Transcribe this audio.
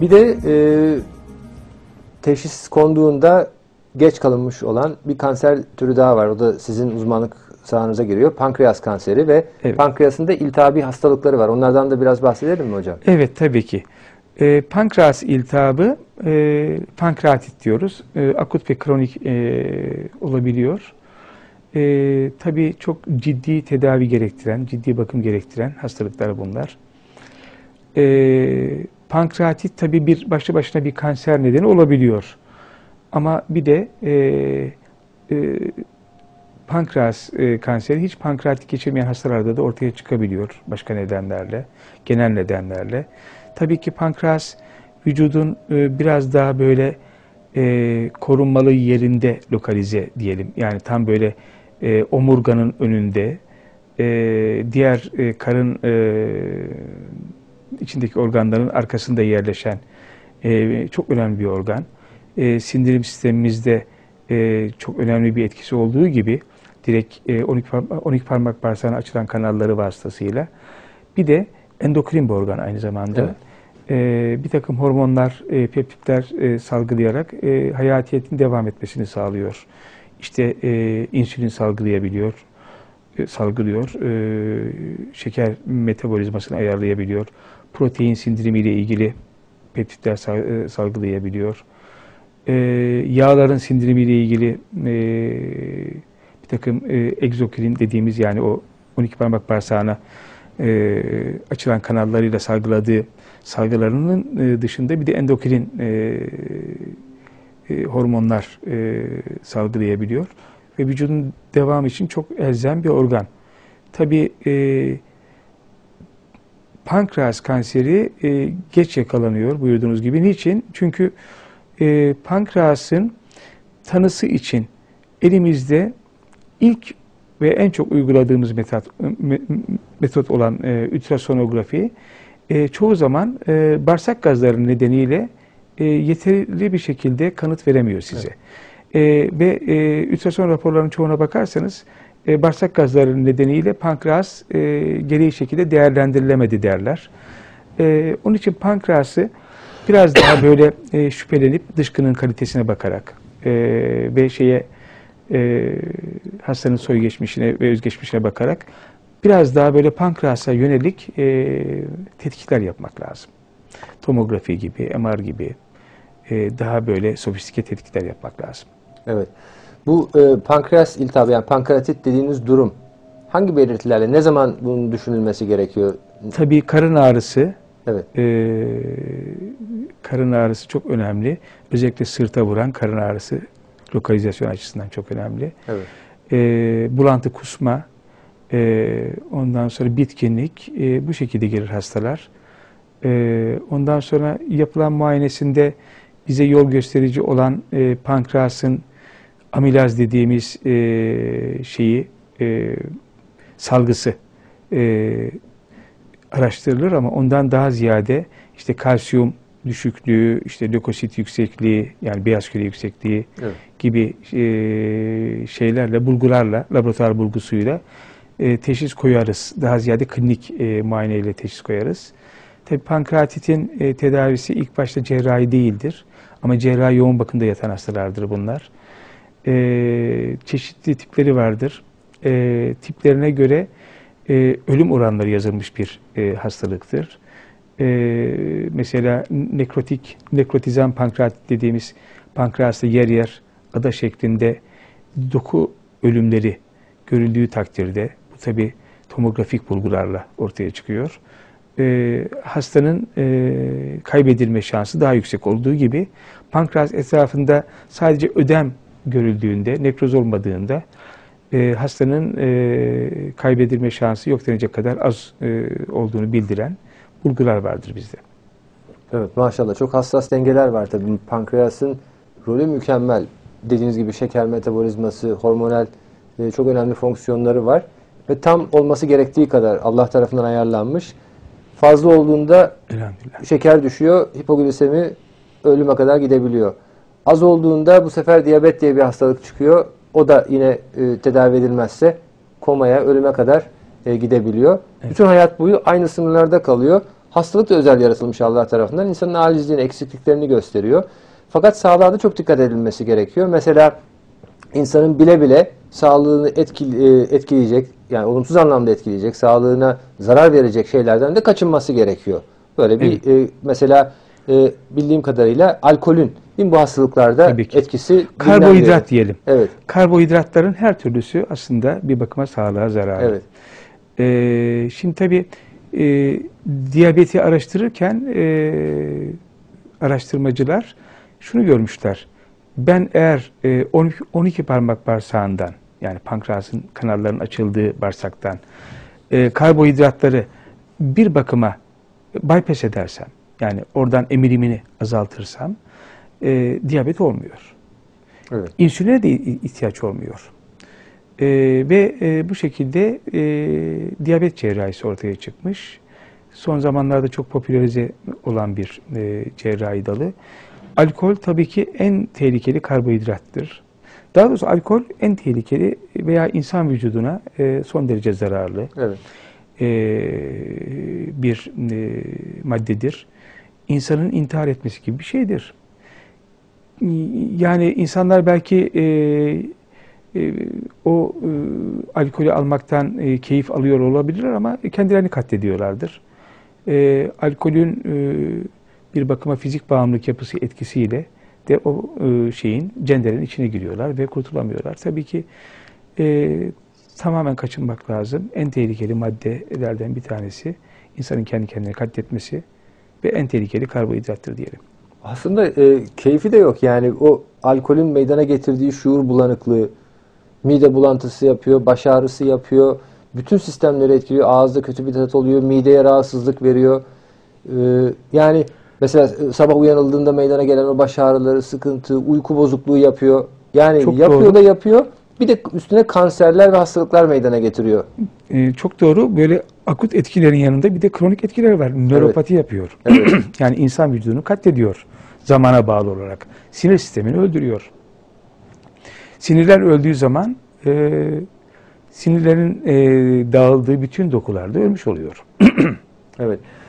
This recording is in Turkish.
Bir de teşhis konduğunda geç kalınmış olan bir kanser türü daha var. O da sizin uzmanlık sahanıza giriyor. Pankreas kanseri ve Evet. pankreasında iltihabi hastalıkları var. Onlardan da biraz bahsedelim mi hocam? Evet, tabii ki. Pankreas iltihabı, pankreatit diyoruz. Akut ve kronik olabiliyor. Tabii çok ciddi tedavi gerektiren, ciddi bakım gerektiren hastalıklar bunlar. Pankreatit tabii başlı başına bir kanser nedeni olabiliyor. Ama bir de pankreas kanseri hiç pankreatit geçirmeyen hastalarda da ortaya çıkabiliyor başka nedenlerle, genel nedenlerle. Tabii ki pankreas vücudun biraz daha böyle korunmalı yerinde lokalize diyelim. Yani tam böyle omurganın önünde, diğer karın içindeki organların arkasında yerleşen çok önemli bir organ. Sindirim sistemimizde çok önemli bir etkisi olduğu gibi direkt 12 parmak bağırsağına açılan kanalları vasıtasıyla bir de endokrin bir organ aynı zamanda. Evet. Bir takım hormonlar, peptitler salgılayarak hayatiyetin devam etmesini sağlıyor. İşte insülin salgılıyor, şeker metabolizmasını ayarlayabiliyor, protein sindirimiyle ilgili peptitler salgılayabiliyor. Yağların sindirimiyle ilgili bir takım egzokrin dediğimiz, yani o 12 parmak bağırsağına açılan kanallarıyla salgıladığı salgılarının dışında bir de endokrin hormonlar salgılayabiliyor ve vücudun devamı için çok elzem bir organ. Tabii pankreas kanseri geç yakalanıyor buyurduğunuz gibi. Niçin? Çünkü pankreasın tanısı için elimizde ilk ve en çok uyguladığımız metot olan ultrasonografi çoğu zaman bağırsak gazları nedeniyle yeterli bir şekilde kanıt veremiyor size. Evet. Ve ultrason raporlarının çoğuna bakarsanız bağırsak gazları nedeniyle pankreas gereği şekilde değerlendirilemedi derler. Onun için pankreası biraz daha böyle şüphelenip dışkının kalitesine bakarak ve hastanın soy geçmişine ve özgeçmişine bakarak biraz daha böyle pankreasa yönelik tetkikler yapmak lazım. Tomografi gibi, MR gibi daha böyle sofistike tetkikler yapmak lazım. Evet. Bu pankreas iltihabı, yani pankreatit dediğiniz durum hangi belirtilerle, ne zaman bunun düşünülmesi gerekiyor? Tabii karın ağrısı. Evet. Karın ağrısı çok önemli. Özellikle sırta vuran karın ağrısı lokalizasyon açısından çok önemli. Evet. Bulantı, kusma, ondan sonra bitkinlik, bu şekilde gelir hastalar. Ondan sonra yapılan muayenesinde bize yol gösterici olan pankreasın amilaz dediğimiz salgısı araştırılır, ama ondan daha ziyade işte kalsiyum düşüklüğü, işte lökosit yüksekliği, yani beyaz küre yüksekliği, evet, gibi şeylerle, bulgularla, laboratuvar bulgusuyla teşhis koyarız. Daha ziyade klinik muayeneyle teşhis koyarız. Tabii pankreatitin tedavisi ilk başta cerrahi değildir. Ama cerrahi yoğun bakımda yatan hastalardır bunlar. Çeşitli tipleri vardır. Tiplerine göre ölüm oranları yazılmış bir hastalıktır. Mesela nekrotizan pankreatit dediğimiz, pankreasta yer yer ada şeklinde doku ölümleri görüldüğü takdirde, bu tabi tomografik bulgularla ortaya çıkıyor. Hastanın kaybedilme şansı daha yüksek olduğu gibi, pankreas etrafında sadece ödem görüldüğünde, nekroz olmadığında hastanın kaybedilme şansı yok denecek kadar az olduğunu bildiren bulgular vardır bizde. Evet, maşallah çok hassas dengeler var tabii. Pankreasın rolü mükemmel. Dediğiniz gibi şeker metabolizması, hormonal çok önemli fonksiyonları var. Ve tam olması gerektiği kadar Allah tarafından ayarlanmış. Fazla olduğunda şeker düşüyor, hipoglisemi ölüme kadar gidebiliyor. Az olduğunda bu sefer diyabet diye bir hastalık çıkıyor. O da yine tedavi edilmezse komaya, ölüme kadar gidebiliyor. Evet. Bütün hayat boyu aynı sınırlarda kalıyor. Hastalık da özel yaratılmış Allah tarafından. İnsanın acizliğini, eksikliklerini gösteriyor. Fakat sağlığa da çok dikkat edilmesi gerekiyor. Mesela insanın bile bile sağlığını etkileyecek, yani olumsuz anlamda etkileyecek, sağlığına zarar verecek şeylerden de kaçınması gerekiyor. Böyle bir mesela bildiğim kadarıyla alkolün bu hastalıklarda etkisi karbonhidrat diyelim. Evet. Karbonhidratların her türlüsü aslında bir bakıma sağlığa zararlı. Evet. Şimdi tabii diyabeti araştırırken araştırmacılar şunu görmüşler. Ben eğer 12 parmak bağırsağından, yani pankreasın kanallarının açıldığı bağırsaktan karbonhidratları bir bakıma bypass edersem, yani oradan emilimini azaltırsam diyabet olmuyor. Evet. İnsüline de ihtiyaç olmuyor. Ve bu şekilde diyabet cerrahisi ortaya çıkmış. Son zamanlarda çok popülerize olan bir cerrahi dalı. Alkol tabii ki en tehlikeli karbonhidrattır. Daha doğrusu alkol en tehlikeli veya insan vücuduna son derece zararlı Evet. Bir maddedir. İnsanın intihar etmesi gibi bir şeydir. Yani insanlar belki o alkolü almaktan keyif alıyor olabilirler ama kendilerini katlediyorlardır. Alkolün bir bakıma fizik bağımlılık yapısı etkisiyle de o şeyin cenderenin içine giriyorlar ve kurtulamıyorlar. Tabii ki tamamen kaçınmak lazım. En tehlikeli maddelerden bir tanesi insanın kendi kendine katletmesi ve en tehlikeli karbonhidrattır diyelim. Aslında keyfi de yok. Yani o alkolün meydana getirdiği şuur bulanıklığı, mide bulantısı yapıyor, baş ağrısı yapıyor, bütün sistemleri etkiliyor, ağızda kötü bir tat oluyor, mideye rahatsızlık veriyor. Yani mesela sabah uyanıldığında meydana gelen o baş ağrıları, sıkıntı, uyku bozukluğu yapıyor. Yani çok yapıyor doğru. da yapıyor. Bir de üstüne kanserler ve hastalıklar meydana getiriyor. Çok doğru. Böyle akut etkilerin yanında bir de kronik etkiler var. Nöropati yapıyor. Evet. Yani insan vücudunu katlediyor zamana bağlı olarak. Sinir sistemini öldürüyor. Sinirler öldüğü zaman sinirlerin dağıldığı bütün dokularda ölmüş oluyor. Evet.